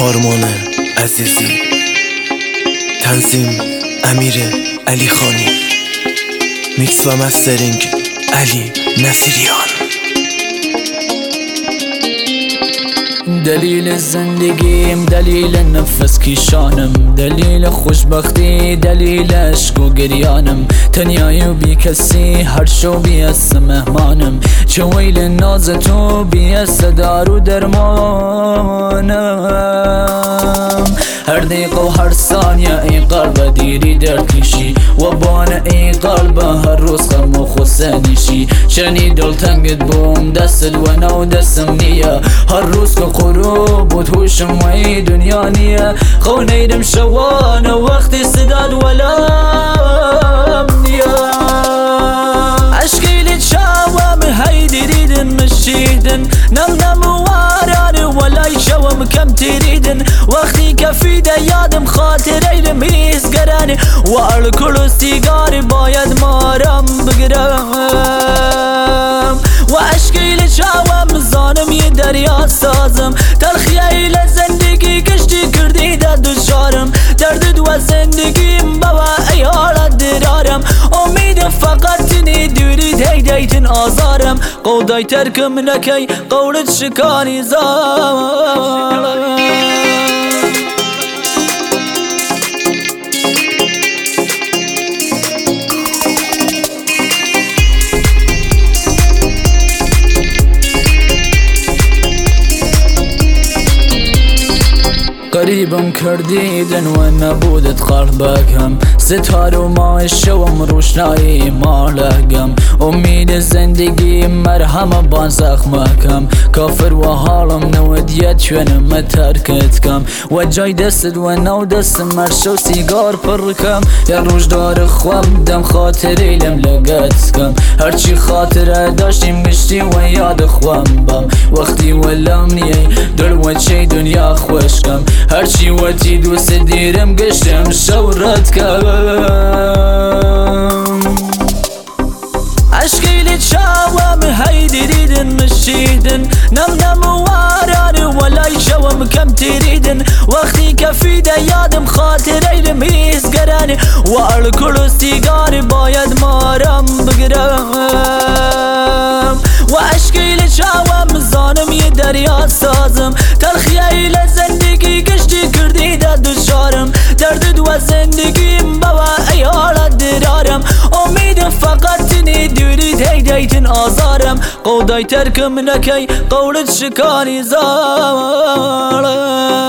آرمان عزیزی، تنظیم امیر علی خانی، میکس و مسترینگ علی نصیریان. دلیل زندگیم، دلیل نفس کیشانم، دلیل خوشبختی، دلیل عشق و گریانم. تنیایی و بی کسی، هر شو بیست مهمانم. چه ویل ناز تو بیست دارو درمانم. هر دقیقه و هر ثانیه ای قلب دیری درد کشی و بانه ای قلب هر روز غم و غصه نیشی. چنی دلتنگت بوم دستت و نو دستم نیه، هر روز که غروب بود هوشم و ای دنیا نیه. خونیدم شوانه وقتی صداد ولم نیه. عشقی لچاوم هی دیریدن مشیدن، نم نم وارانه ولای شوم کم تریدن. وقتی که فیده یادم خاطرهیم هیز گرانه و الکل و سیگار باید مارم بگرم. و عشقی لچاوم زانم یه دریا سازم، تلخیه لزندگی گشتی کردی در دشارم. درد و زندگیم بابا ای حالت درارم، امیدم فقط تنی دوری دیتن آزارم. قودای ترکم نکی قولت شکانی زارم. قریبم کردیدن و نبودت قلبکم، ستاره و ماه شوم روشنایی مالکم. امید زندگی مرهم بان زخمکم، کافر و حالم نودیت چونم ترکت کم. و جای دستت و نو دستم مرشو سیگار پرکم. یا روش دار خوام دم خاطری لم لگت کم، هرچی خاطره داشتیم گشتی و یاد خوام بم. وقتی ولم نیه دل و چی دنیا خوش کم، هرچی وقتی دوست دیرم گشتم شورت کم. عشقی لچاوم هی دیریدن مشیدن، نم نم وارانه ولای شوم کم تریدن. وقتی که فیده یادم خاطرهیم هیز گرانه و الکل و سیگار باید مارم بگرم. و عشقی لچاوم زانم یه دریا سازم، تلخیه لزندگی گشتی کردی در دشارم. درد و زندگیم بابا ای حالت درارم، امیدم فقط تنی دوری دیتن آزارم. قودای ترکم نکی قولت شکانی زارم.